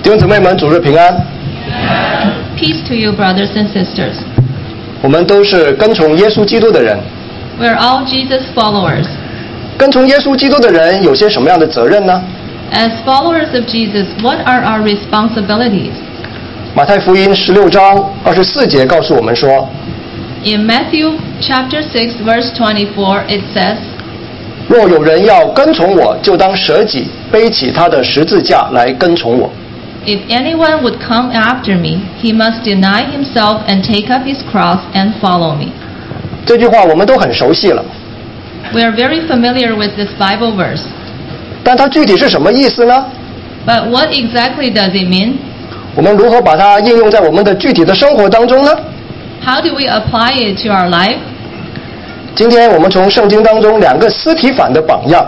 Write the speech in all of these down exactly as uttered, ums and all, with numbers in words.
弟兄姊妹们，主日平安。 Peace to you, brothers and sisters. 我们都是跟从耶稣基督的人。 We are all Jesus followers. 跟从耶稣基督的人有些什么样的责任呢？ As followers of Jesus, what are our responsibilities? 马太福音十六章二十四节告诉我们说 In Matthew chapter six, verse twenty-four, it says, 若有人要跟从我，就当舍己，背起他的十字架来跟从我。 If anyone would come after me, he must deny himself and take up his cross and follow me. 这句话我们都很熟悉了， We are very familiar with this Bible verse. 但它具体是什么意思呢？ But what exactly does it mean? 我们如何把它应用在我们的具体的生活当中呢？ How do we apply it to our life? 今天我们从圣经当中两个司提反的榜样，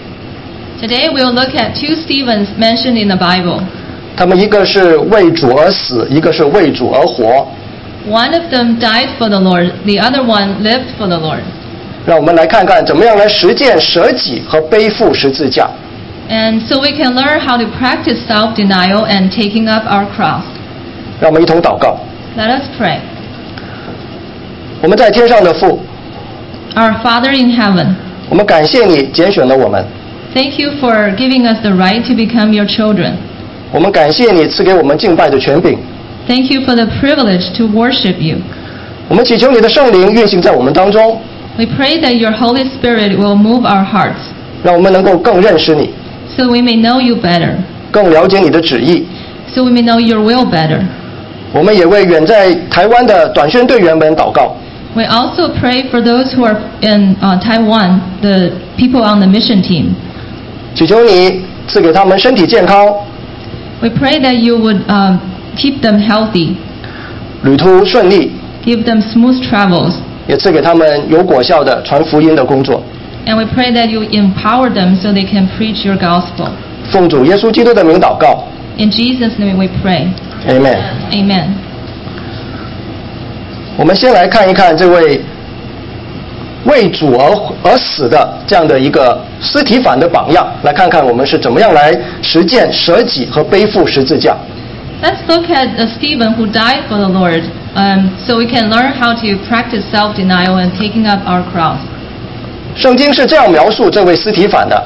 Today we'll look at two Stephens mentioned in the Bible. 他们一个是为主而死，一个是为主而活。 One of them died for the Lord, the other one lived for the Lord. 让我们来看看怎么样来实践舍己和背负十字架。 And so we can learn how to practice self-denial and taking up our cross. 让我们一同祷告。 Let us pray. 我们在天上的父， Our Father in heaven, 我们感谢你拣选了我们， thank you for giving us the right to become your children. 我们感谢你赐给我们敬拜的权柄。 Thank you for the privilege to worship you. 我们祈求你的圣灵运行在我们当中， We pray that your Holy Spirit will move our hearts 让我们能够更认识你， so we may know you better, 更了解你的旨意。 so we may know your will better. 我们也为远在台湾的短宣队员们祷告， We also pray for those who are in uh, Taiwan, the people on the mission team. 祈求你赐给他们身体健康， We pray that you would um, keep them healthy, 旅途顺利， give them smooth travels, 也赐给他们有果效的传福音的工作。 and we pray that you empower them so they can preach your gospel. 奉主耶稣基督的名祷告 In Jesus' name we pray. ，Amen。 Amen. 我们先来看一看这位为主而而死的这样的一个司提反的榜样，来看看我们是怎么样来实践舍己和背负十字架。 Let's look at uh, Stephen who died for the Lord, um, so we can learn how to practice self-denial and taking up our cross. 圣经是这样描述这位司提反的，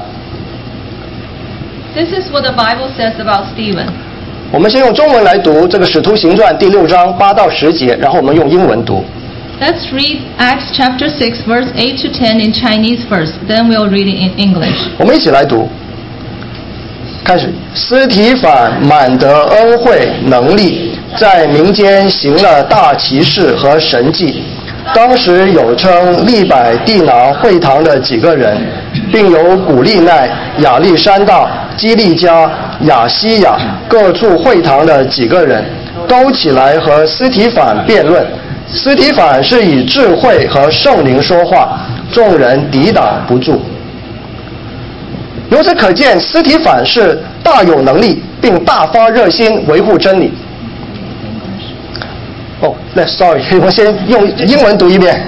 This is what the Bible says about Stephen. 我们先用中文来读这个《使徒行传》第六章八到十节，然后我们用英文读。 Let's read Acts chapter six, verse eight to ten in Chinese first, then we'll read it in English. 我们一起来读。开始，司提反满得恩惠能力，在民间行了大奇事和神迹。当时有称利百地拿会堂的几个人，并有古利奈、亚历山大、基利加、亚西亚各处会堂的几个人，都起来和司提反辩论。司提反是以智慧和圣灵说话，众人抵挡不住。由此可见，司提反是大有能力，并大发热心维护真理。哦，那 sorry， 我先用英文读一遍。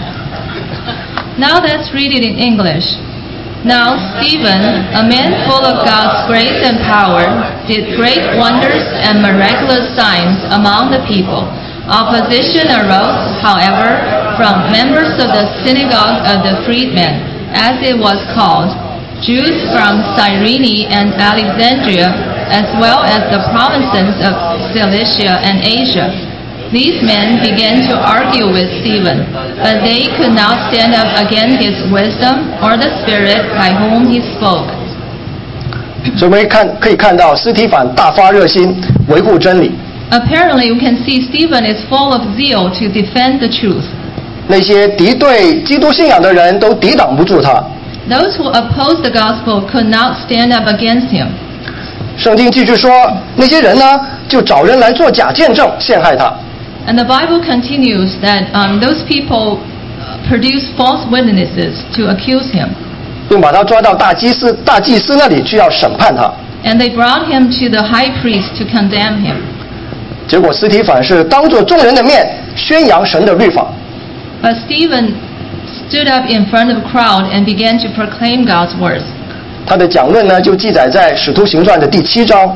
Now let's read it in English. Now Stephen, a man full of God's grace and power, did great wonders and miraculous signs among the people. Opposition arose, however, from members of the synagogue of the freedmen, as it was called, Jews from Cyrene and Alexandria, as well as the provinces of Cilicia and Asia. These men began to argue with Stephen, but they could not stand up against his wisdom or the Spirit by whom he spoke. 所以我们看可以看到，司提反大发热心维护真理。 Apparently, we can see Stephen is full of zeal to defend the truth. 那些敌对基督信仰的人都抵挡不住他。 Those who opposed the gospel could not stand up against him. 圣经继续说，那些人呢，就找人来做假见证，陷害他。 And the Bible continues that um, those people produce false witnesses to accuse him. 并把他抓到大祭司大祭司那里去要审判他。 And they brought him to the high priest to condemn him. 结果司提反是当着众人的面宣扬神的律法。 But Stephen stood up in front of the crowd and began to proclaim God's words. 他的讲论呢，就记载在《使徒行传》的第七章。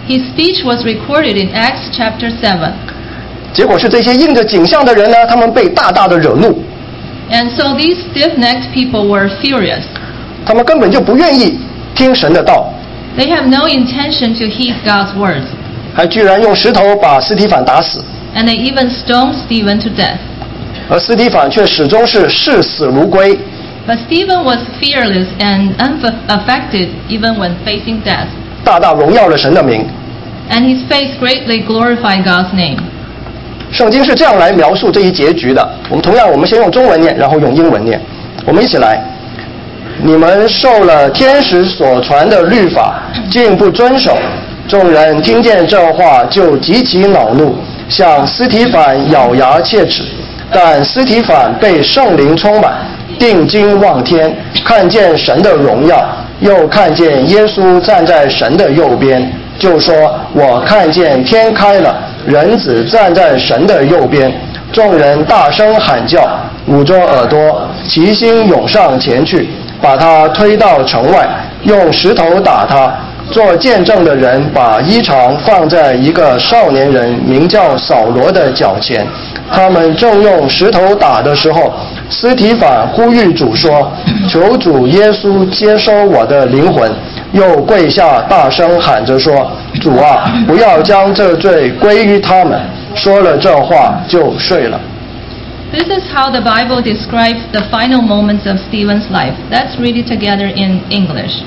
His speech was recorded in Acts chapter seven. 结果是这些应着景象的人呢，他们被大大的惹怒， And so these stiff-necked people were furious. 他们根本就不愿意听神的道， They have no intention to heed God's words. 还居然用石头把司提反打死， And they even stoned Stephen to death. 而司提反却始终是视死如归。 But Stephen was fearless and unaffected even when facing death. 大大荣耀了神的名。 And his faith greatly glorified God's name. 圣经是这样来描述这一结局的。我们同样，我们先用中文念，然后用英文念。我们一起来。你们受了天使所传的律法，竟不遵守。众人听见这话，就极其恼怒，向司提反咬牙切齿。但司提反被圣灵充满，定睛望天，看见神的荣耀，又看见耶稣站在神的右边，就说：我看见天开了，人子站在神的右边。众人大声喊叫，捂着耳朵，齐心涌上前去，把他推到城外，用石头打他。做见证的人把衣裳放在一个少年人名叫扫罗的脚前，他们正用石头打的时候，司提反呼吁主说：求主耶稣接收我的灵魂，又跪下大声喊着说：主啊，不要将这罪归于他们。说了这话就睡了。 This is how the Bible describes the final moments of Stephen's life. Let's read it together in English.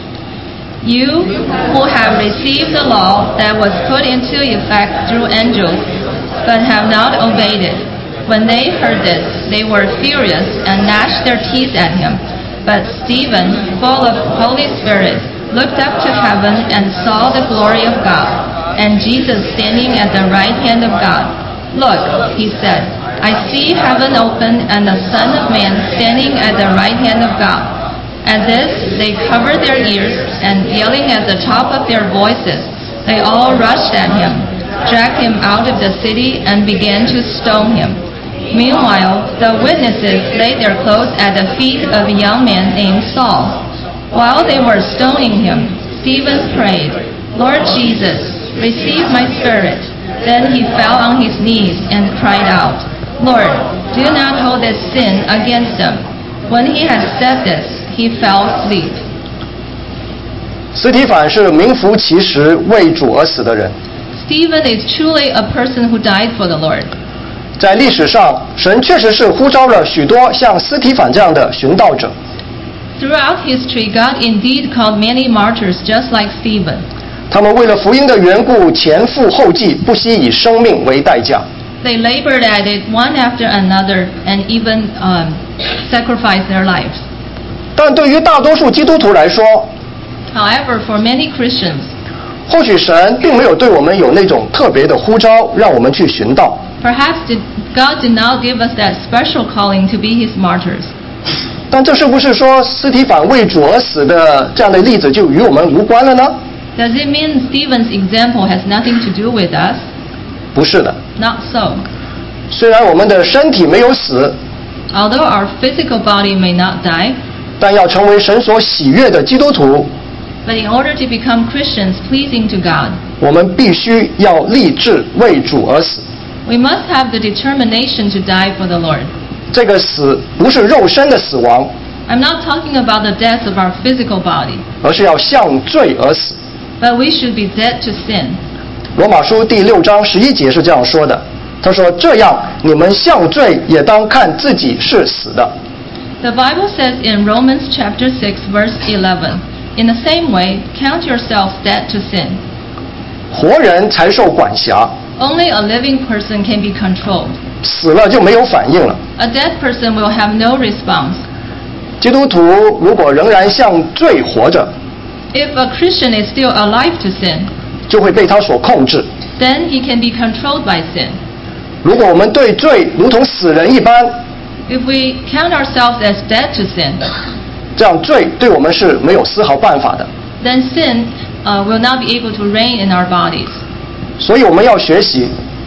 You who have received the law that was put into effect through angels, but have not obeyed it. When they heard this, they were furious and gnashed their teeth at him. But Stephen, full of Holy Spirit, looked up to heaven and saw the glory of God, and Jesus standing at the right hand of God. Look, he said, I see heaven open and the Son of Man standing at the right hand of God. At this, they covered their ears, and yelling at the top of their voices, they all rushed at him, dragged him out of the city, and began to stone him. Meanwhile, the witnesses laid their clothes at the feet of a young man named Saul. While they were stoning him, Stephen prayed, Lord Jesus, receive my spirit. Then he fell on his knees and cried out, Lord, do not hold this sin against them. When he had said this, he fell asleep. 司提反是名副其实为主而死的人。 Stephen is truly a person who died for the Lord. 在历史上，神确实是呼召了许多像司提反这样的寻道者。 Throughout history, God indeed called many martyrs just like Stephen. 他们为了福音的缘故，前赴后继，不惜以生命为代价。 They labored at it one after another and even um, sacrificed their lives. 但对于大多数基督徒来说， However, for many Christians, 或许神并没有对我们有那种特别的呼召，让我们去寻道。 perhaps did, God did not give us that special calling to be His martyrs. 但这是不是说司提反为主而死的这样的例子就与我们无关了呢？ Does it mean Stephen's example has nothing to do with us? 不是的。 Not so. 虽然我们的身体没有死， Although our physical body may not die, 但要成为神所喜悦的基督徒， but in order to become Christians pleasing to God, 我们必须要立志为主而死。 we must have the determination to die for the Lord. 这个死不是肉身的死亡， I'm not talking about the death of our physical body, 而是要向罪而死。 but we should be dead to sin. 罗马书第六章十一节是这样说的，他说：“这样，你们向罪也当看自己是死的。” The Bible says in Romans chapter six verse eleven, in the same way, count yourselves dead to sin. 活人才受管辖， Only a living person can be controlled. 死了就没有反应了。 A dead person will have no response. 基督徒如果仍然向罪活着， If a Christian is still alive to sin, 就会被他所控制。 then he can be controlled by sin. 如果我们对罪如同死人一般， If we count ourselves as dead to sin, 这样罪对我们是没有丝毫办法的。 then sin uh, will not be able to reign in our bodies. 所以我们要学习，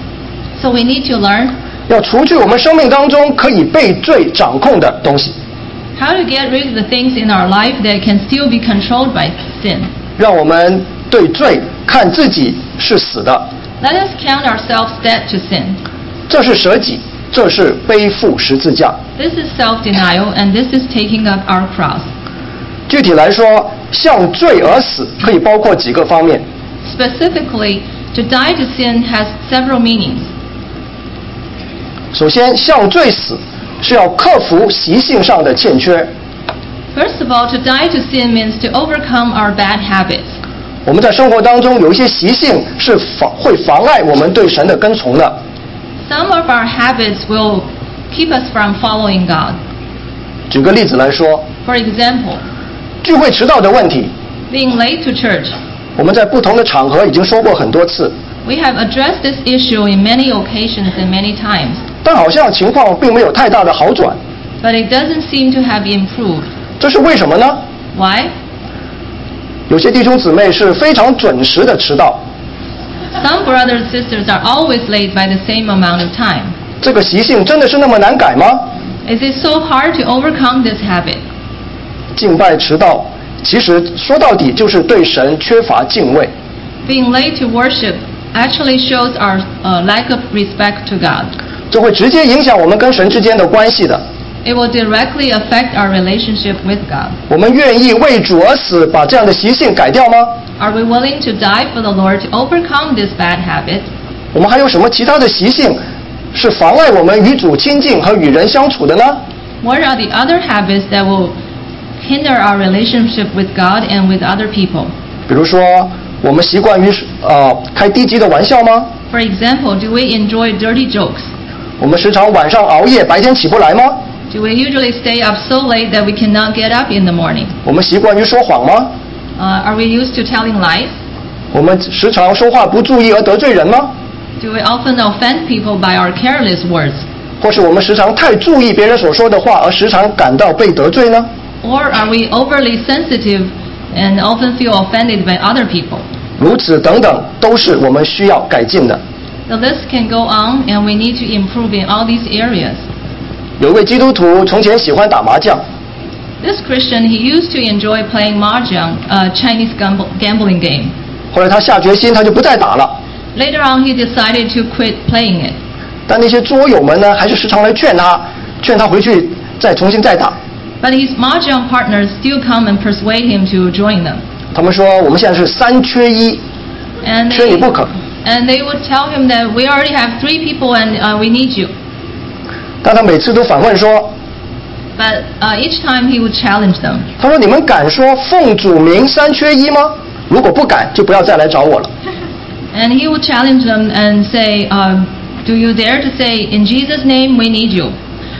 So we need to learn 要除去我们生命当中可以被罪掌控的东西， how to get rid of the things in our life that can still be controlled by sin. 让我们对罪看自己是死的， Let us count ourselves dead to sin. 这是舍己，这是背负十字架。 This is self-denial, and this is taking up our cross. 具体来说，向罪而死可以包括几个方面。 Specifically, to die to sin has several meanings. 首先，向罪死是要克服习性上的欠缺。 First of all, to die to sin means to overcome our bad habits. 我们在生活当中有一些习性是妨会妨碍我们对神的跟从的。 Some of our habits will keep us from following God. 举个例子来说， For example, 聚会迟到的问题， being late to church. 我们在不同的场合已经说过很多次， We have addressed this issue in many occasions and many times, 但好像情况并没有太大的好转， but it doesn't seem to have improved. 这是为什么呢？ Why? 有些弟兄姊妹是非常准时的迟到， Some brothers and sisters are always late by the same amount of time. 这个习性真的是那么难改吗？ Is it so hard to overcome this habit? 敬拜迟到，其实说到底就是对神缺乏敬畏。 Being late to worship actually shows our uh, lack of respect to God. 这会直接影响我们跟神之间的关系的。 It will directly affect our relationship with God. 我们愿意为主而死，把这样的习性改掉吗？ Are we willing to die for the Lord to overcome this bad habit? 我们还有什么其他的习性是妨碍我们与主亲近和与人相处的呢？ What are the other habits that will hinder our relationship with God and with other people? 比如说，我们习惯于呃开低级的玩笑吗？ For example, do we enjoy dirty jokes? 我们时常晚上熬夜，白天起不来吗？ Do we usually stay up so late that we cannot get up in the morning? 我们习惯于说谎吗？ Uh, are we used to telling lies? 我们时常说话不注意而得罪人吗？ Do we often offend people by our careless words? 或是我们时常太注意别人所说的话，而时常感到被得罪呢？ Or are we overly sensitive and often feel offended by other people? 如此等等，都是我们需要改进的。 The list can go on, and we need to improve in all these areas. 有一位基督徒从前喜欢打麻将， This Christian, he used to enjoy playing mahjong, a Chinese gamble, gambling game. 后来他下决心，他就不再打了。 Later on, he decided to quit playing it. 但那些桌友们呢，还是时常来劝他，劝他回去再重新再打。 But his mahjong partners still come and persuade him to join them. 他们说我们现在是三缺一， And 缺 they, 你不可。 and they would tell him that we already have three people and uh, we need you. 但他每次都反问说， But uh, each time he would challenge them. 他说你们敢说奉主名三缺一吗？如果不敢，就不要再来找我了。 And he would challenge them and say, uh, do you dare to say, in Jesus' name, we need you?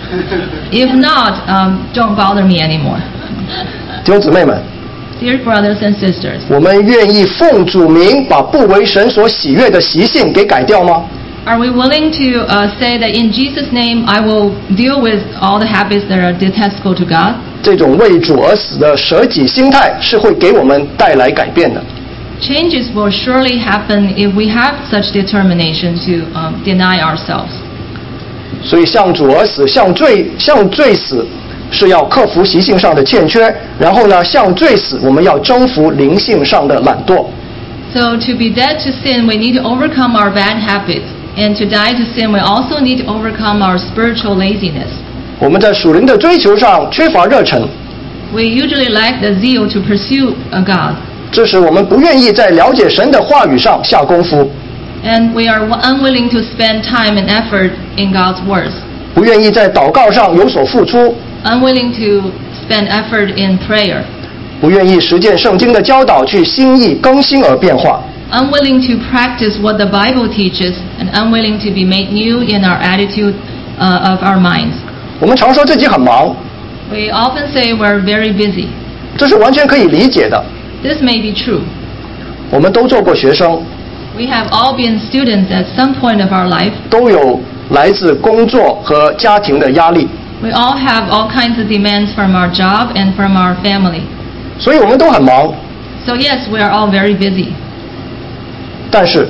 If not, um, don't bother me anymore. 弟兄姊妹们， Dear brothers and sisters, 我们愿意奉主名把不为神所喜悦的习性给改掉吗？ are we willing to uh, say that in Jesus' name I will deal with all the habits that are detestable to God? 这种为主而死的舍己心态是会给我们带来改变的。 Changes will surely happen if we have such determination to um, deny ourselves. 所以向主而死，向罪向罪死，是要克服习性上的欠缺，然后呢，向罪死，我们要征服灵性上的懒惰。 So to be dead to sin, we need to overcome our bad habits. And to die to sin, we also need to overcome our spiritual laziness. 我们在属灵的追求上缺乏热忱， We usually lack the zeal to pursue a God. 这使我们不愿意在了解神的话语上下功夫， And we are unwilling to spend time and effort in God's words. 不愿意在祷告上有所付出， Unwilling to spend effort in prayer. 不愿意实践圣经的教导去心意更新而变化。 Unwilling to practice what the Bible teaches, and unwilling to be made new in our attitude uh, of our minds. 我们常说自己很忙， We often say we're very busy. 这是完全可以理解的。 This may be true. 我们都做过学生， We have all been students at some point of our life. 都有来自工作和家庭的压力， We all have all kinds of demands from our job and from our family. 所以我们都很忙。 So yes, we are all very busy. 但是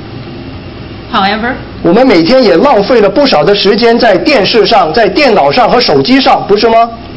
However, 我们每天也浪费了不少的时间在电视上、在电脑上和手机上，不是吗？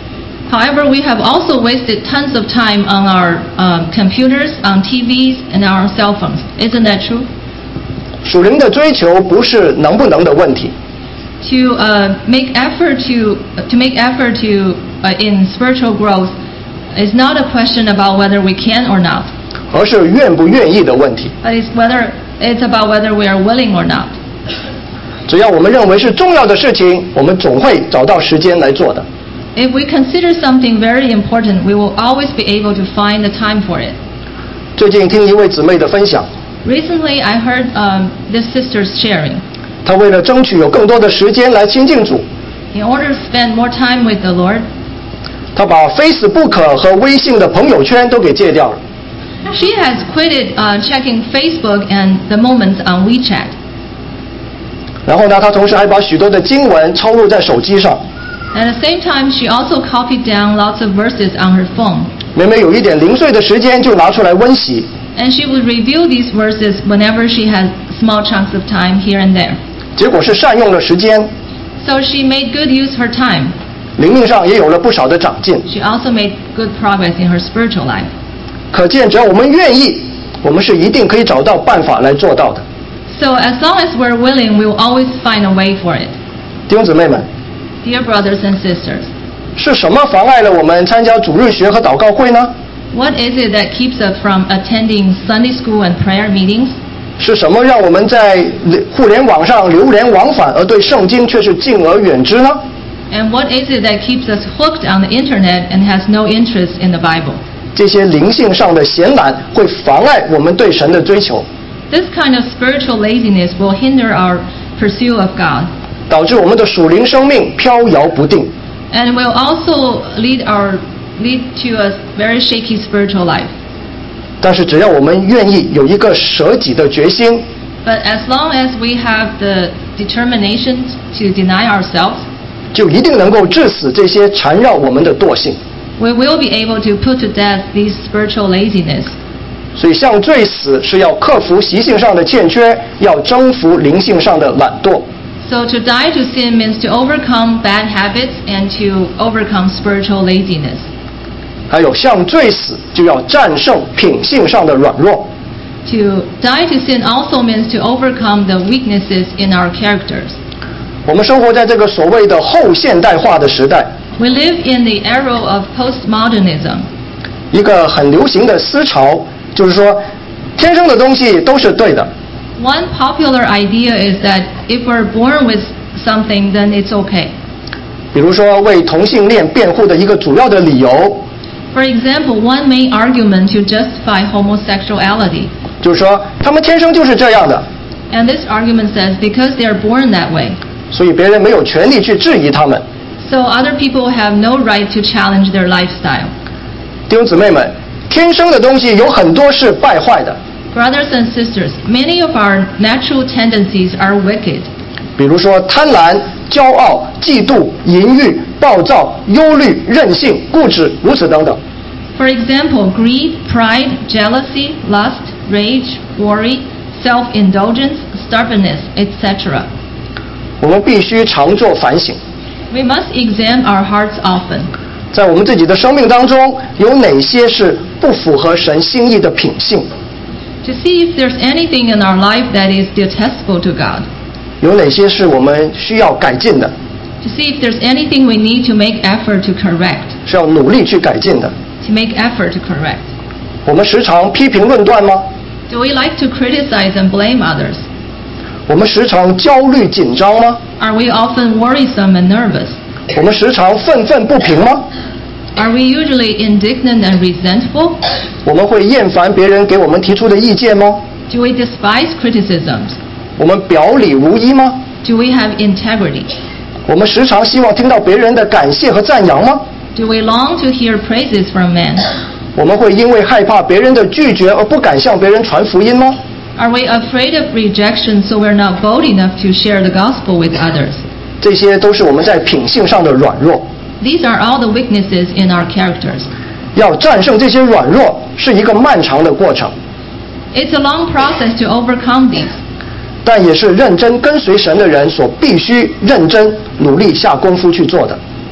However, we have also wasted tons of time on our um, computers, on T Vs, and our cell phones. Isn't that true? 属灵的追求不是能不能的问题， To uh, make effort to to make effort to uh, in spiritual growth is not a question about whether we can or not, 而是愿不愿意的问题。 but it's whether it's about whether we are willing or not. 只要我们认为是重要的事情，我们总会找到时间来做的。 If we consider something very important, we will always be able to find the time for it. 最近听一位姊妹的分享， Recently, I heard um, this sister's sharing. 她为了争取有更多的时间来亲近主， In order to spend more time with the Lord, 她把 Facebook 和微信的朋友圈都给戒掉了。 she has quitted uh, checking Facebook and the moments on WeChat. 然后呢，她同时还把许多的经文抄录在手机上， At the same time, she also copied down lots of verses on her phone. 每每有一点零碎的时间就拿出来温习。 And she would review these verses whenever she had small chunks of time here and there. 结果是善用了时间， So she made good use of her time. 灵命上也有了不少的长进。 She also made good progress in her spiritual life. 可见，只要我们愿意，我们是一定可以找到办法来做到的。 So as long as we're willing, we will always find a way for it. 弟兄姊妹们， Dear brothers and sisters, 是什么妨碍了我们参加主日学和祷告会呢？ what is it that keeps us from attending Sunday school and prayer meetings? 是什么让我们在互联网上流连往返，而对圣经却是敬而远之呢？ And what is it that keeps us hooked on the internet and has no interest in the Bible? 这些灵性上的闲懒会妨碍我们对神的追求， This kind of spiritual laziness will hinder our pursuit of God, 导致我们的属灵生命飘摇不定。 and will also lead our lead to a very shaky spiritual life. 但是只要我们愿意有一个舍己的决心， But as long as we have the determination to deny ourselves, 就一定能够致死这些缠绕我们的惰性。 we will be able to put to death these spiritual laziness. 所以向罪死是要克服习性上的欠缺，要征服灵性上的懒惰。 So to die to sin means to overcome bad habits and to overcome spiritual laziness. 还有向罪死就要战胜品性上的软弱。 To die to sin also means to overcome the weaknesses in our characters. 我们生活在这个所谓的后现代化的时代， We live in the era of postmodernism. 一个很流行的思潮就是说，天生的东西都是对的。 One popular idea is that if we're born with something, then it's okay. 比如说，为同性恋辩护的一个主要的理由， For example, one main argument to justify homosexuality. 就是说他们天生就是这样的， And this argument says because they are born that way, 所以别人没有权利去质疑他们。 so other people have no right to challenge their lifestyle. 弟兄姊妹们，天生的东西有很多是败坏的， Brothers and sisters, many of our natural tendencies are wicked. 比如说贪婪、骄傲、嫉妒、淫欲、暴躁、忧虑、任性、固执，如此等等。 For example, greed, pride, jealousy, lust, rage, worry, self-indulgence, stubbornness, et cetera. 我们必须常做反省， We must examine our hearts often. 在我们自己的生命当中，有哪些是不符合神心意的品性？ To see if there's anything in our life that is detestable to God. 有哪些是我们需要改进的？ To see if there's anything we need to make effort to correct. 是要努力去改进的。 To make effort to correct. 我们时常批评论断吗？ Do we like to criticize and blame others? 我们时常焦虑紧张吗？ Are we often worrisome and nervous? 我们时常愤愤不平吗？ Are we usually indignant and resentful? 我们会厌烦别人给我们提出的意见吗？ Do we despise criticisms? 我们表里如一吗？ Do we have integrity? 我们时常希望听到别人的感谢和赞扬吗？ Do we long to hear praises from men? 我们会因为害怕别人的拒绝而不敢向别人传福音吗？ Are we afraid of rejection so we're not bold enough to share the gospel with others? 这些都是我们在品性上的软弱。 These are all the weaknesses in our characters. 要战胜这些软弱是一个漫长的过程， It's a long process to overcome these, 但也是认真跟随神的人所必须认真努力下功夫去做的。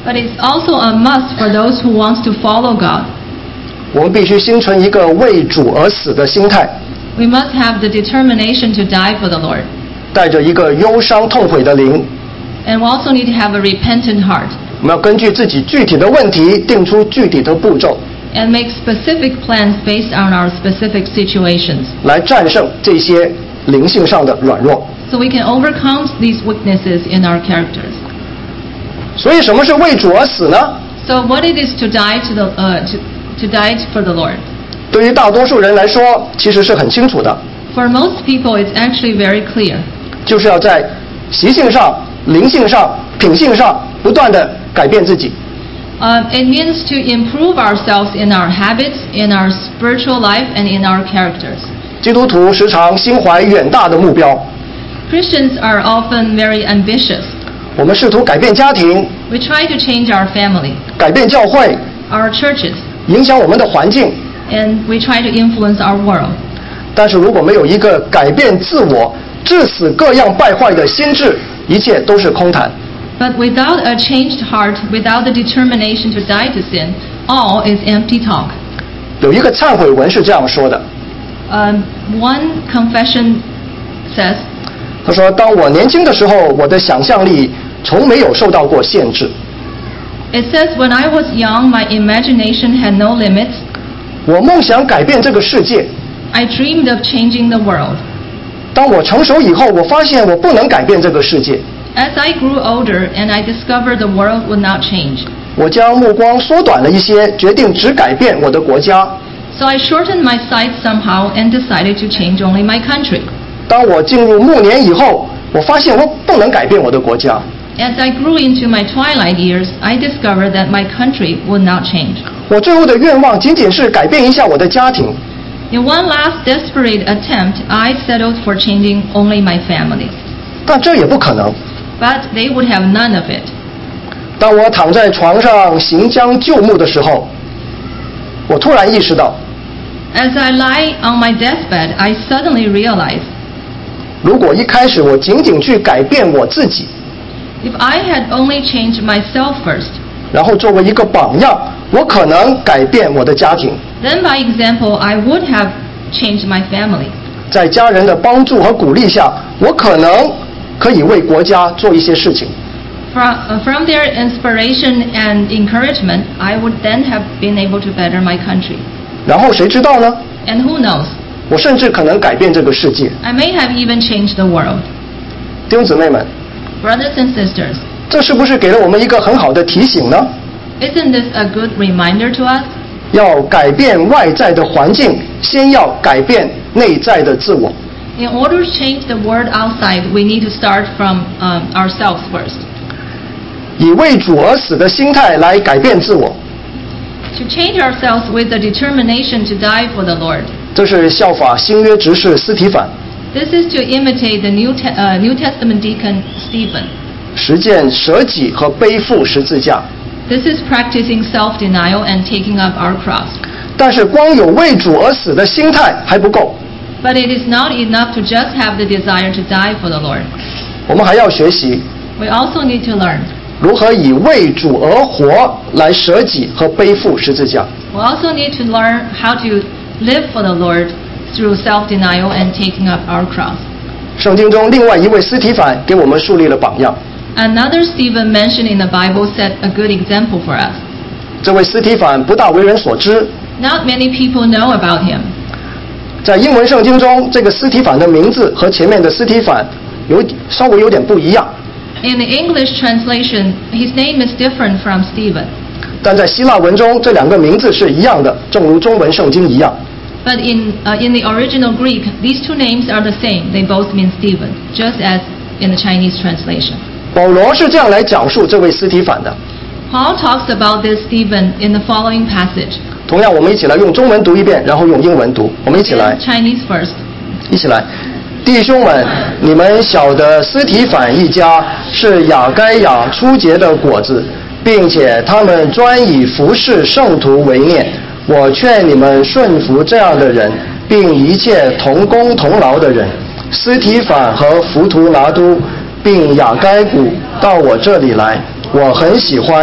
But it's also a must for those who want to follow God. 我们必须心存一个为主而死的心态， We must have the determination to die for the Lord. 带着一个忧伤痛悔的灵， And we also need to have a repentant heart 我们要根据自己具体的问题定出具体的步骤， and make specific plans based on our specific situations, 来战胜这些灵性上的软弱。 so we can overcome these weaknesses in our characters. 所以什么是为主而死呢？ So what it is to die to the uh, to, to die for the Lord? 对于大多数人来说，其实是很清楚的， For most people, it's actually very clear. 就是要在习性上、灵性上、品性上不断的改变自己。 Uh, it means to improve ourselves in our habits, in our spiritual life, and in our characters. 基督徒时常心怀远大的目标， Christians are often very ambitious. 我们试图改变家庭， We try to change our family, 改变教会， our churches, 影响我们的环境。 and we try to influence our world. 但是如果没有一个改变自我、致死各样败坏的心智，一切都是空谈。 But without a changed heart, without the determination to die to sin, all is empty talk. 有一个忏悔文是这样说的， Um, one confession says, 他说：“当我年轻的时候，我的想象力从没有受到过限制。 it says, when I was young, my imagination had no limits. 我梦想改变这个世界。 I dreamed of changing the world. 当我成熟以后，我发现我不能改变这个世界。 As I grew older and I discovered the world would not change, 我将目光缩短了一些，决定只改变我的国家。 so I shortened my sights somehow and decided to change only my country. 当我进入暮年以后，我发现我不能改变我的国家。 As I grew into my twilight years, I discovered that my country would not change. 我最后的愿望仅仅是改变一下我的家庭。 In one last desperate attempt, I settled for changing only my family. 但这也不可能。 But they would have none of it. 当我躺在床上行将就木的时候，我突然意识到， As I lie on my deathbed, I suddenly realized, 如果一开始我仅仅去改变我自己， if I had only changed myself first, 然后作为一个榜样，我可能改变我的家庭， then by example, I would have changed my family. 在家人的帮助和鼓励下，我可能可以为国家做一些事情。 From, uh, from their inspiration and encouragement, I would then have been able to better my country. 然后谁知道呢？ And who knows, 我甚至可能改变这个世界。 I may have even changed the world. 弟兄姊妹们， Brothers and sisters, 这是不是给了我们一个很好的提醒呢？ isn't this a good reminder to us? 要改变外在的环境，先要改变内在的自我。 In order to change the world outside, we need to start from um, ourselves first. 以为主而死的心态来改变自我， To change ourselves with the determination to die for the Lord. 这是效法新约执事司提反， This is to imitate the New, Te- uh, New Testament deacon Stephen. 实践舍己和背负十字架。 This is practicing self-denial and taking up our cross. 但是光有为主而死的心态还不够， But it is not enough to just have the desire to die for the Lord. 我们还要学习 We also need to learn. 如何以为主而活来舍己和背负十字架。 We also need to learn how to live for the Lord through self-denial and taking up our cross. 圣经中另外一位司提反给我们树立了榜样， Another Stephen mentioned in the Bible set a good example for us. 这位司提反不大为人所知， Not many people know about him. 在英文圣经中，这个司提反的名字和前面的司提反有稍微有点不一样， In the English translation, his name is different from Stephen. 但在希腊文中，这两个名字是一样的，正如中文圣经一样。 But in, uh, in the original Greek, these two names are the same. They both mean Stephen, just as in the Chinese translation. 保罗是这样来讲述这位司提反的。 Paul talks about this Stephen in the following passage. 同样，我们一起来用中文读一遍，然后用英文读。我们一起来， Chinese first. 一起来。弟兄们，你们晓得司提反一家是雅该亚初结的果子，并且他们专以服侍圣徒为念。我劝你们顺服这样的人，并一切同工同劳的人。司提反和浮图拿都并雅该古到我这里来，我很喜欢，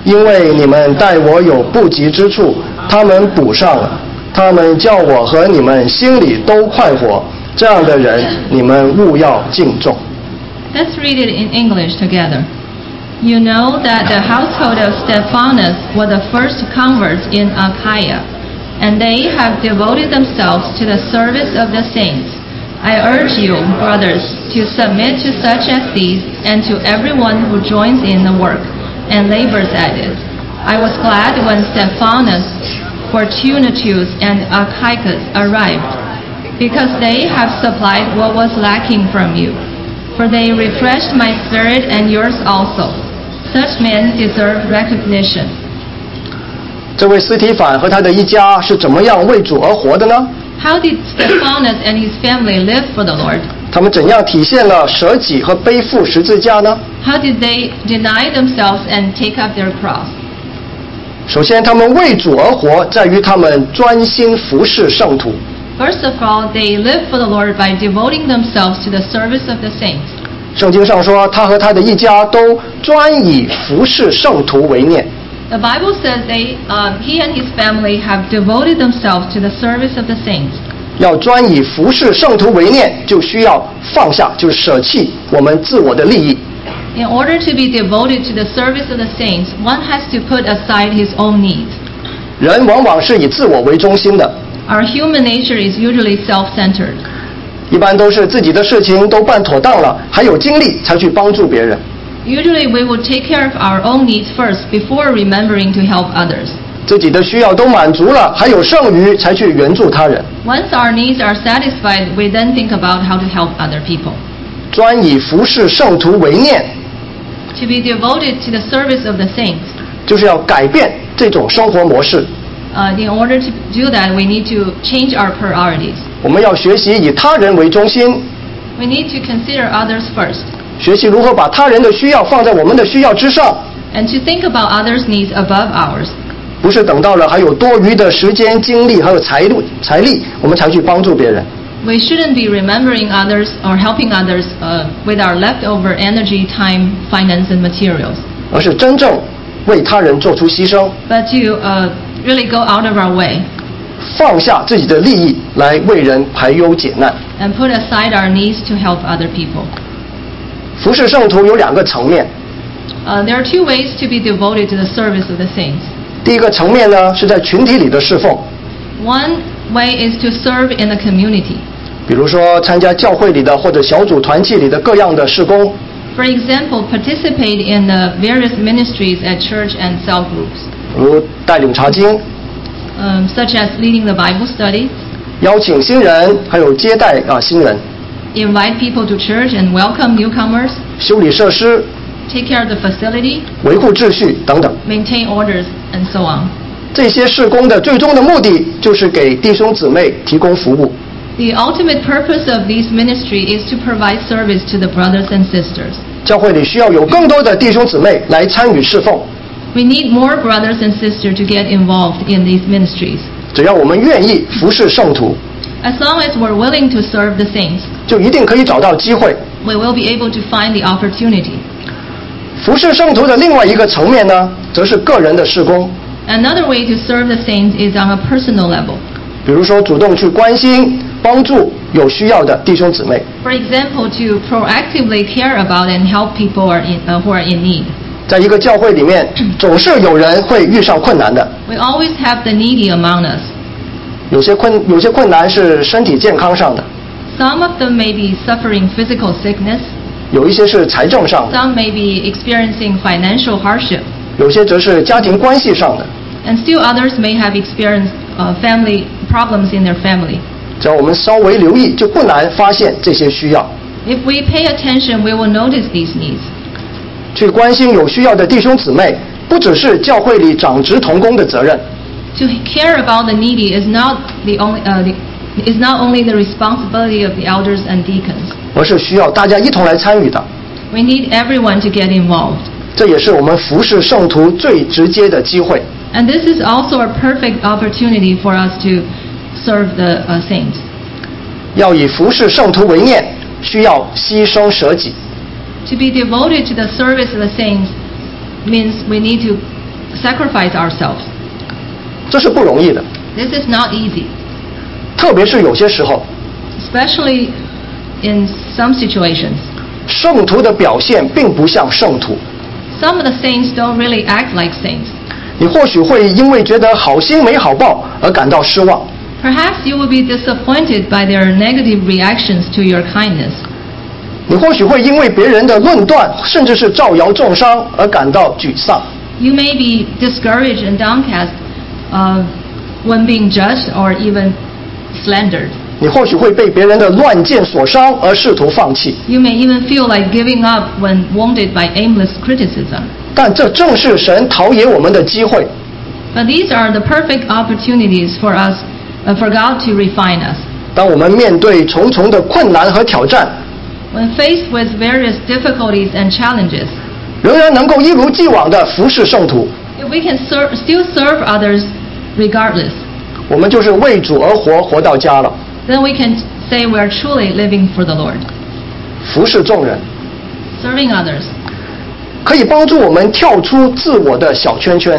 因为你们待我有不及之处，他们补上了，他们叫我和你们心里都快活，这样的人你们务要敬重。 Let's read it in English together. You know that the household of Stephanus were the first converts in Achaia, and they have devoted themselves to the service of the saints. I urge you, brothers, to submit to such as these and to everyone who joins in the work and labors at it. I was glad when Stephanus, Fortunatus, and Achaicus arrived, because they have supplied what was lacking from you. For they refreshed my spirit and yours also. Such men deserve recognition. 这位司提反和他的一家是怎么样为主而活的呢？ How did Stephanus and his family live for the Lord? 他们怎样体现了舍己和背负十字架呢？ How did they deny themselves and take up their cross? 首先，他们为主而活，在于他们专心服侍圣徒。 First of all, they live for the Lord by devoting themselves to the service of the saints. 圣经上说，他和他的一家都专以服侍圣徒为念。 The Bible says they, uh, he and his family have devoted themselves to the service of the saints. 要专以服侍圣徒为念，就需要放下，就是舍弃我们自我的利益。 In order to be devoted to the service of the saints, one has to put aside his own needs. 人往往是以自我为中心的， Our human nature is usually self-centered. 一般都是自己的事情都办妥当了，还有精力才去帮助别人。 Usually we would take care of our own needs first before remembering to help others. 自己的需要都满足了，还有剩余才去援助他人。 Once our needs are satisfied, we then think about how to help other people. 专以服侍圣徒为念， To be devoted to the service of the saints. 就是要改变这种生活模式。 Uh, in order to do that, we need to change our priorities. 我们要学习以他人为中心， We need to consider others first, 学习如何把他人的需要放在我们的需要之上， and to think about others' needs above ours. 不是等到了还有多余的时间、精力还有财力、财力，我们才去帮助别人。 We shouldn't be remembering others or helping others uh, with our leftover energy, time, finance, and materials, 而是真正为他人做出牺牲， but to uh, really go out of our way 放下自己的利益来为人排忧解难。 and put aside our needs to help other people. 服侍圣徒有两个层面， Uh, there are two ways to be devoted to the service of the saints. 第一个层面呢是在群体里的侍奉， One way is to serve in the community. 比如说参加教会里的或者小组团契里的各样的事工， For example, participate in the various ministries at church and cell groups, 如带领查经、 um, such as leading the Bible study, 邀请新人，还有接待啊新人， invite people to church and welcome newcomers, 修理设施、 take care of the facility, 维护秩序等等。 maintain orders, and so on. 这些事工的最终的目的就是给弟兄姊妹提供服务。 The ultimate purpose of this ministry is to provide service to the brothers and sisters. 教会里需要有更多的弟兄姊妹来参与侍奉。 We need more brothers and sisters to get involved in these ministries. 只要我们愿意服侍圣徒， As long as we're willing to serve the saints, 就一定可以找到机会。 we will be able to find the opportunity. 服侍圣徒的另外一个层面呢，则是个人的事工。 Another way to serve the saints is on a personal level. 比如说，主动去关心、帮助有需要的弟兄姊妹。 For example, to proactively care about and help people are in, uh, who are in need. 在一个教会里面，总是有人会遇上困难的。 We always have the needy among us. 有些困有些困难是身体健康上的， Some of them may be suffering physical sickness. 有一些是财政上的， Some may be experiencing financial hardship. 有些则是家庭关系上的。 And still others may have experienced uh, family problems in their family. 只要我们稍微留意，就不难发现这些需要。 If we pay attention, we will notice these needs. 去关心有需要的弟兄姊妹，不只是教会里长职同工的责任， To care about the needy is not the only uh, the, is not only the responsibility of the elders and deacons. 而是需要大家一同来参与的。 We need everyone to get involved. 这也是我们服侍圣徒最直接的机会。 And this is also a perfect opportunity for us to serve the uh, saints. 要以服侍圣徒为念，需要牺牲舍己。 To be devoted to the service of the saints means we need to sacrifice ourselves. 这是不容易的， This is not easy, 特别是有些时候， especially in some situations. 圣徒的表现并不像圣徒。 Some of the saints don't really act like saints. 你或许会因为觉得好心没好报而感到失望， Perhaps you will be disappointed by their negative reactions to your kindness. 你或许会因为别人的论断甚至是造谣重伤而感到沮丧。 You may be discouraged and downcast uh, when being judged or even slandered. 你或许会被别人的乱箭所伤而试图放弃， You may even feel like giving up when wounded by aimless criticism. 但这正是神陶冶我们的机会。 But these are the perfect opportunities for us, uh, for God to refine us. 当我们面对重重的困难和挑战， When faced with various difficulties and challenges, 仍然能够一如既往地服侍圣徒， if we can ser- still serve others regardless, 我们就是为主而活，活到家了。 then we can say we are truly living for the Lord. 服侍众人 Serving others 可以帮助我们跳出自我的小圈圈，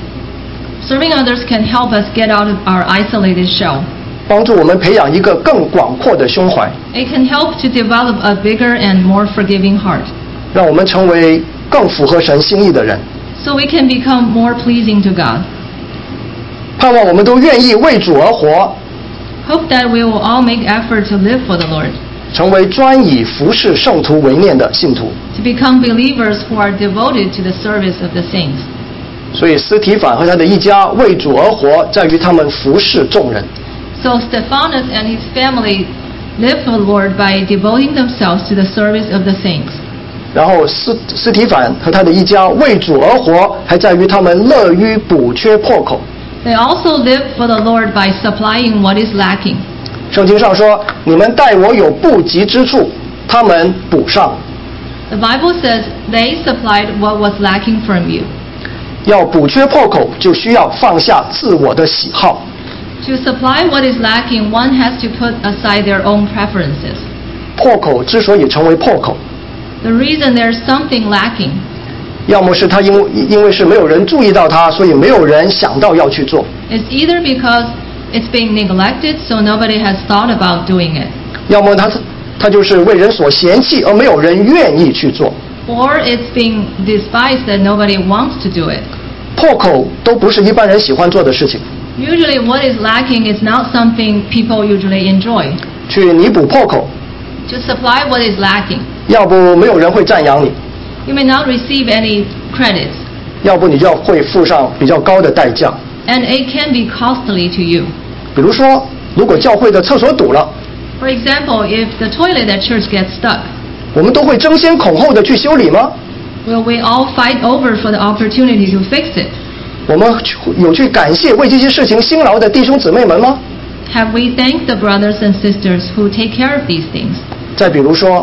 Serving others can help us get out of our isolated shell. 帮助我们培养一个更广阔的胸怀， It can help to develop a bigger and more forgiving heart, 让我们成为更符合神心意的人。 so we can become more pleasing to God. 盼望我们都愿意为主而活， Hope that we will all make effort to live for the Lord, 成为专以服侍圣徒为念的信徒。 to become believers who are devoted to the service of the saints. 所以司提反和他的一家为主而活，在于他们服侍众人。 So Stephanus and his family live for the Lord by devoting themselves to the service of the saints. 然后司司提反和他的一家为主而活，还在于他们乐于补缺破口。 They also live for the Lord by supplying what is lacking. 圣经上说：“你们待我有不及之处，他们补上。 The Bible says they supplied what was lacking from you. ” 要补缺破口，就需要放下自我的喜好。 To supply what is lacking, one has to put aside their own preferences. 破口之所以成为破口， The reason there's something lacking, 要么是他因为因为是没有人注意到他，所以没有人想到要去做； is either because it's being neglected, so nobody has thought about doing it, 要么他他就是为人所嫌弃，而没有人愿意去做。 or it's being despised that nobody wants to do it. 破口都不是一般人喜欢做的事情， Usually what is lacking is not something people usually enjoy. 去弥补破口， To supply what is lacking, 要不没有人会赞扬你， you may not receive any credits, 要不你就要会付上比较高的代价。 and it can be costly to you. 比如说，如果教会的厕所堵了， For example, if the toilet at church gets stuck, 我们都会争先恐后的去修理吗？ will we all fight over for the opportunity to fix it? 我们有去感谢为这些事情辛劳的弟兄姊妹们吗？ Have we thanked the brothers and sisters who take care of these things? 再比如说，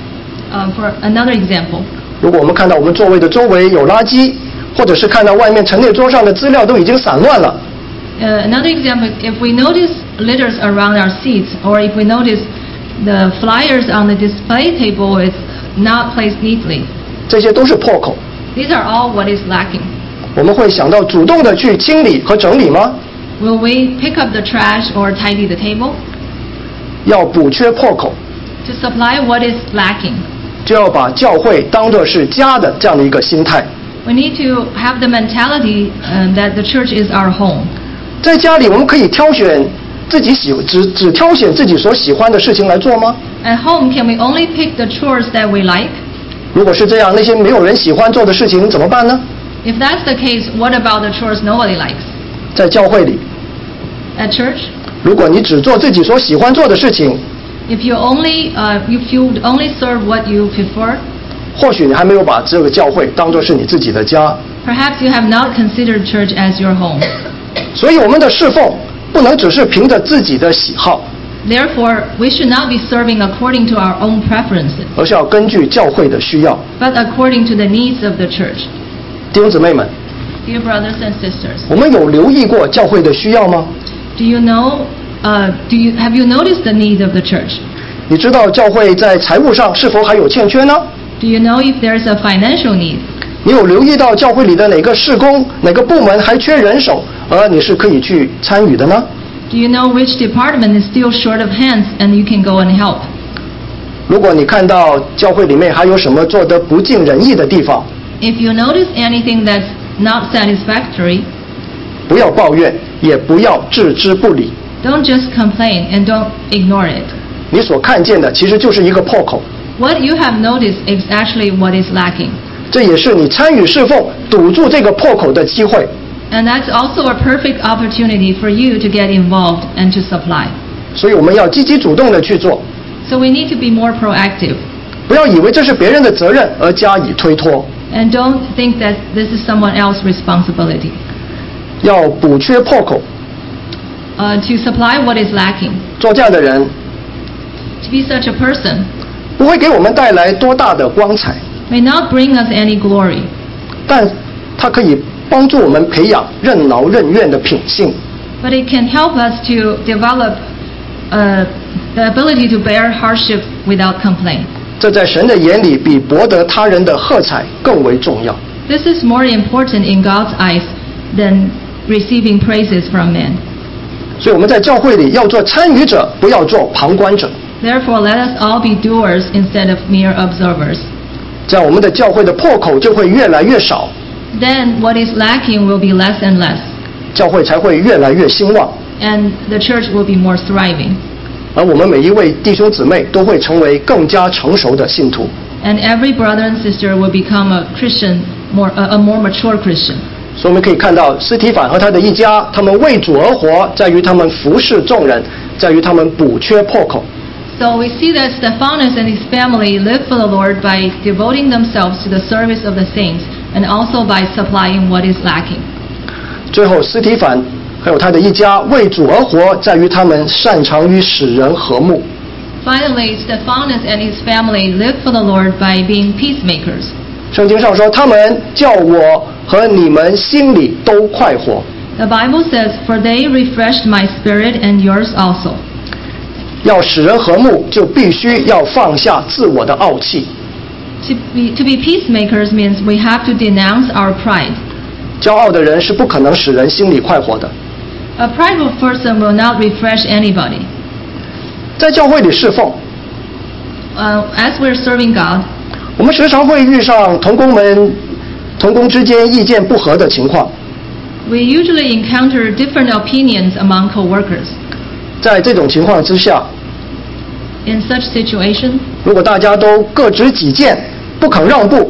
Um, for another example, 如果我们看到我们座位的周围有垃圾，或者是看到外面陈列桌上的资料都已经散乱了， uh, another example, if we notice litters around our seats, or if we notice the flyers on the display table is not placed neatly, 这些都是破口。 these are all what is lacking. 我们会想到主动的去清理和整理吗？ Will we pick up the trash or tidy the table? 要补缺破口， To supply what is lacking, 就要把教会当作是家的这样的一个心态。 we need to have the mentality uh, that the church is our home. 在家里，我们可以挑选自己喜只只挑选自己所喜欢的事情来做吗？ At home, can we only pick the chores that we like? 如果是这样，那些没有人喜欢做的事情怎么办呢？ If that's the case, what about the chores nobody likes? 在教会里， At church, 如果你只做自己所喜欢做的事情， if you only uh, if you only serve what you prefer, 或许你还没有把这个教会当作是你自己的家。 perhaps you have not considered church as your home. 所以我们的侍奉不能只是凭着自己的喜好， Therefore, we should not be serving according to our own preferences, 而是要根据教会的需要。 but according to the needs of the church. 弟兄姊妹们， Dear brothers and sisters, 我们有留意过教会的需要吗？ do you know, uh, do you, have you noticed the needs of the church? 你知道教会在财务上是否还有欠缺呢？ Do you know if there's a financial need? 你有留意到教会里的哪个事工、哪个部门还缺人手，而你是可以去参与的呢？ Do you know which department is still short of hands and you can go and help? 如果你看到教会里面还有什么做得不尽人意的地方， If you notice anything that's not satisfactory, 不要抱怨，也不要置之不理。 don't just complain and don't ignore it. 你所看见的其实就是一个破口， What you have noticed is actually what is lacking. 这也是你参与侍奉堵住这个破口的机会。 And that's also a perfect opportunity for you to get involved and to supply. 所以我们要积极主动的去做， So we need to be more proactive. 不要以为这是别人的责任而加以推脱， And don't think that this is someone else's responsibility. 要补缺破口。 Uh, to supply what is lacking. 做这样的人 To be such a person 不会给我们带来多大的光彩， may not bring us any glory, 但它可以帮助我们培养任劳任怨的品性。 but it can help us to develop uh, the ability to bear hardship without complaint. 这在神的眼里比博得他人的喝彩更为重要。 This is more important in God's eyes than receiving praises from men. 所以我们在教会里要做参与者，不要做旁观者。 Therefore, let us all be doers instead of mere observers. 这样我们的教会的破口就会越来越少， Then what is lacking will be less and less, 教会才会越来越兴旺， and the church will be more thriving. 而我们每一位弟兄姊妹都会成为更加成熟的信徒。 And every brother and sister will become a Christian, more, a, a more mature Christian. 所以我们可以看到司提反和他的一家，他们为主而活，在于他们服侍众人，在于他们补缺破口。 So we see that Stephanus and his family live for the Lord by devoting themselves to the service of the saints and also by supplying what is lacking. 最后，司提反还有他的一家为主而活，在于他们擅长于使人和睦。 Finally, Stephanus and his family live for the Lord by being peacemakers. 圣经上说，他们叫我和你们心里都快活。 The Bible says, "For they refreshed my spirit and yours also." 要使人和睦，就必须要放下自我的傲气。 To be, to be peacemakers means we have to denounce our pride. 骄傲的人是不可能使人心里快活的。 A prideful person will not refresh anybody. 在教会里侍奉， Uh, as we're serving God, 我们时常会遇上同工们、同工之间意见不合的情况。 we usually encounter different opinions among co-workers. 在这种情况之下， In such situation, 如果大家都各执己见，不肯让步，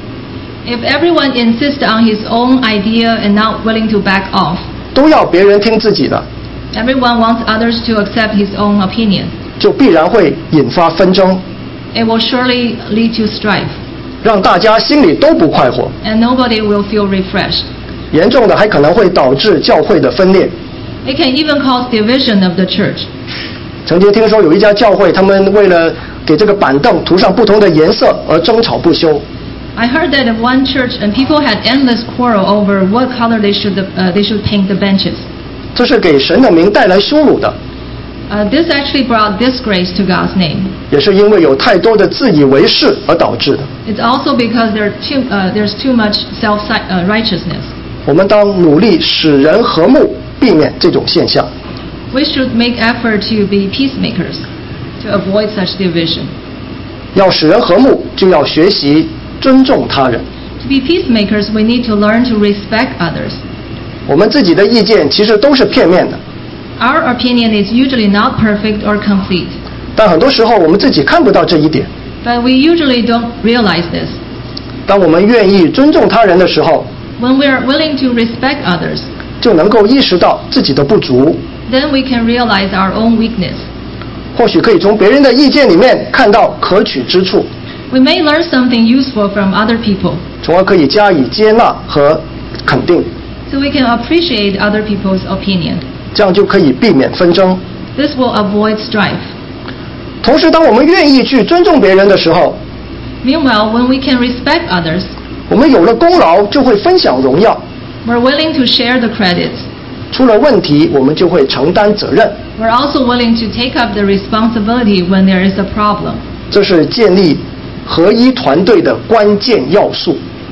if everyone insists on his own idea and not willing to back off, 都要别人听自己的， everyone wants others to accept his own opinion, 就必然会引发纷争， it will surely lead to strife, 让大家心里都不快活。 and nobody will feel refreshed. 严重的还可能会导致教会的分裂。 It can even cause division of the church. 曾经听说有一家教会，他们为了给这个板凳涂上不同的颜色而争吵不休。 I heard that in one church and people had endless quarrel over what color they should uh, they should paint the benches. 这是给神的名带来羞辱的， Uh, this actually brought disgrace to God's name. 也是因为有太多的自以为是而导致的。 It's also because there too, uh, there's too much self-righteousness. 我们当努力使人和睦，避免这种现象。 We should make effort to be peacemakers, to avoid such division. 要使人和睦，就要学习尊重他人。 To be peacemakers, we need to learn to respect others. 我们自己的意见其实都是片面的， Our opinion is usually not perfect or complete, 但很多时候我们自己看不到这一点。 but we usually don't realize this. 当我们愿意尊重他人的时候， When we are willing to respect others, 就能够意识到自己的不足， then we can realize our own weakness. 或许可以从别人的意见里面看到可取之处， We may learn something useful from other people, 从而可以加以接纳和肯定， so we can appreciate other people's opinion. 这样就可以避免纷争。 This will avoid strife. 同时，当我们愿意去尊重别人的时候， Meanwhile, when we can respect others, 我们有了功劳就会分享荣耀， we're willing to share the credits. 出了问题我们就会承担责任。 We're also willing to take up the responsibility when there is a problem. 这是建立合一团队的关键要素。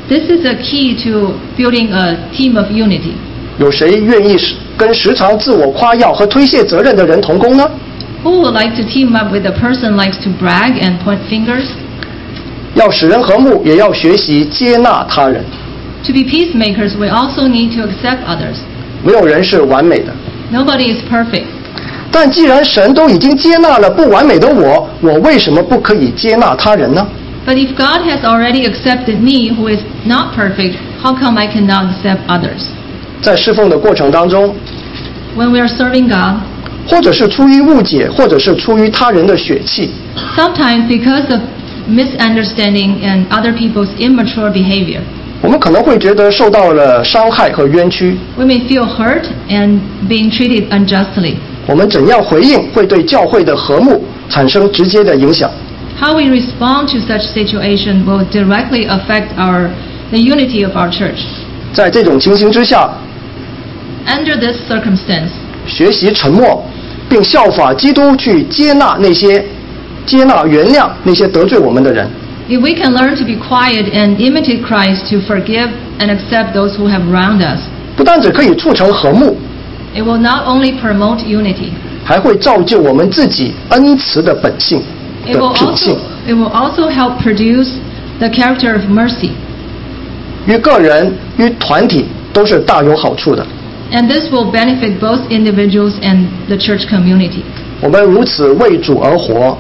This is a key to building a team of unity. 有谁愿意跟时常自我夸耀和推卸责任的人同工呢？ Who would like to team up with a person likes to brag and point fingers? 要使人和睦，也要学习接纳他人。 To be peacemakers, we also need to accept others. 没有人是完美的， Nobody is perfect. 但既然神都已经接纳了不完美的我，我为什么不可以接纳他人呢？ But if God has already accepted me, who is not perfect, how come I cannot accept others? 在侍奉的过程当中， When we are serving God, 或者是出于误解，或者是出于他人的血气， sometimes because of misunderstanding and other people's immature behavior, 我们可能会觉得受到了伤害和冤屈。 we may feel hurt and being treated unjustly. 我们怎样回应，会对教会的和睦产生直接的影响。 How we respond to such situation will directly affect our the unity of our church. 在这种情形之下， Under this circumstance, 学习沉默，并效法基督去接纳那些接纳原谅那些得罪我们的人。 if we can learn to be quiet and imitate Christ to forgive and accept those who have wronged us, 不单只可以促成和睦， it will not only promote unity, 还会造就我们自己恩慈的本性 it 的 will 品性 also，it will also help produce the character of mercy. 与个人与团体都是大有好处的。 And this will benefit both individuals and the church community. 我们如此为主而活，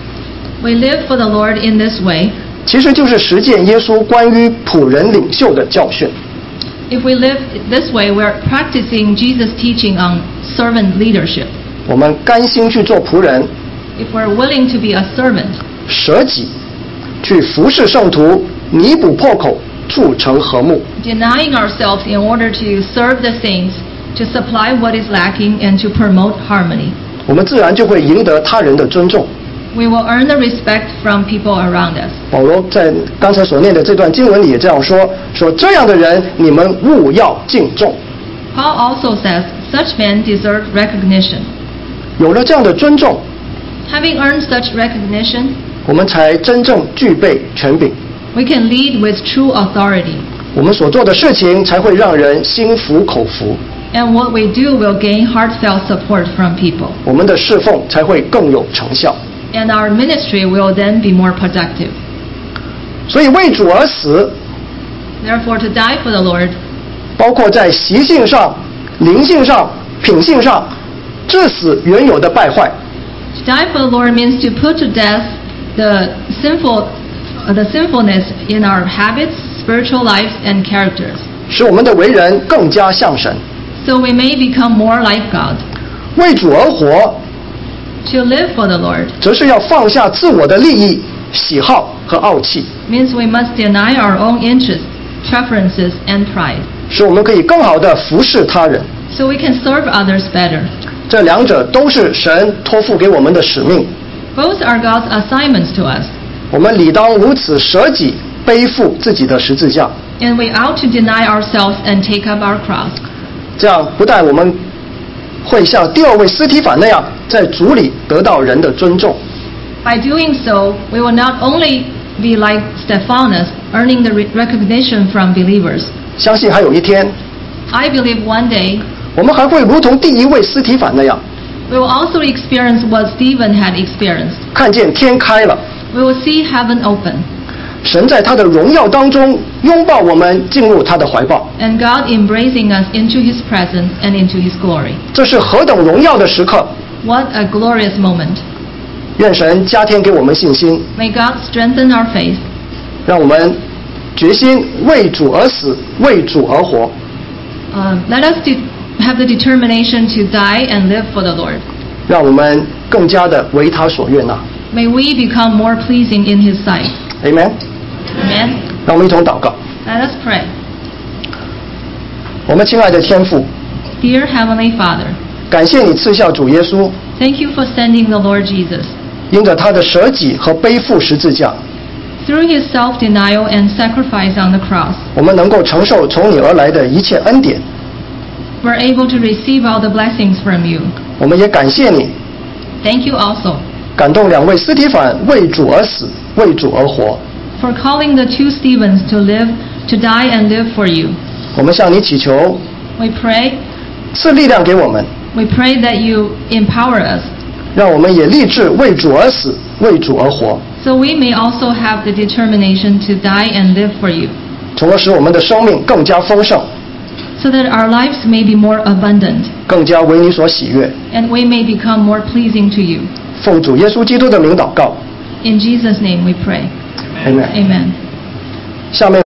We live for the Lord in this way. 其实就是实践耶稣关于仆人领袖的教训。 If we live this way, we're practicing Jesus' teaching on servant leadership. 我们甘心去做仆人， If we're willing to be a servant, 舍己，去服侍圣徒，弥补破口，促成和睦。 denying ourselves in order to serve the saints, to supply what is lacking, and to promote harmony, 我们自然就会赢得他人的尊重。 we will earn the respect from people around us. 保罗在刚才所念的这段经文里也这样说：说这样的人，你们务要敬重。 Paul also says, such men deserve recognition. 有了这样的尊重， Having earned such recognition, 我们才真正具备权柄。 we can lead with true authority, 我们所做的事情才会让人心服口服， and what we do will gain heartfelt support from people, 我们的侍奉才会更有成效。 and our ministry will then be more productive. 所以为主而死， Therefore, to die for the Lord, 包括在习性上、灵性上、品性上，致死原有的败坏， to die for the Lord means to put to death the sinful, uh, the sinfulness in our habits, spiritual lives, and characters, 使我们的为人更加像神。 so we may become more like God. 为主而活， To live for the Lord 则是要放下自我的利益、喜好和傲气， means we must deny our own interests, preferences, and pride, 使我们可以更好地服侍他人。 so we can serve others better. 这两者都是神托付给我们的使命， Both are God's assignments to us, 我们理当如此舍己，背负自己的十字架。 and we ought to deny ourselves and take up our cross. 这样不但我们会像第二位司提反那样，在主里得到人的尊重， By doing so, we will not only be like Stephanus, earning the re- recognition from believers. 相信还有一天， I believe one day 我们还会如同第一位司提反那样， we will also experience what Stephen had experienced. 看见天开了， We will see heaven open, 神在他的荣耀当中拥抱我们，进入他的怀抱。 and God embracing us into His presence and into His glory. 这是何等荣耀的时刻！ What a glorious moment. 愿神加添给我们信心， May God strengthen our faith. 让我们决心为主而死，为主而活。 Uh, let us de- have the determination to die and live for the Lord. 让我们更加的为他所悦纳。 May we become more pleasing in His sight. Amen。 Amen. 让我们一同祷告。 Let us pray. 我们亲爱的天父， Dear Heavenly Father, 感谢你赐下主耶稣， thank you for sending the Lord Jesus. 因着他的舍己和背负十字架， Through His self-denial and sacrifice on the cross, 我们能够承受从你而来的一切恩典。 we're able to receive all the blessings from you. 我们也感谢你， Thank you also 感动两位司提反为主而死，为主而活。 for calling the two Stephens to live to die and live for you. 我们向你祈求， We pray, 赐力量给我们， we pray that you empower us, 让我们也立志为主而死，为主而活， so we may also have the determination to die and live for you, 从而使我们的生命更加丰盛， so that our lives may be more abundant, 更加为你所喜悦。 and we may become more pleasing to you. 奉主耶稣基督的名祷告 In Jesus' name we pray. ，Amen。 Amen. 下面。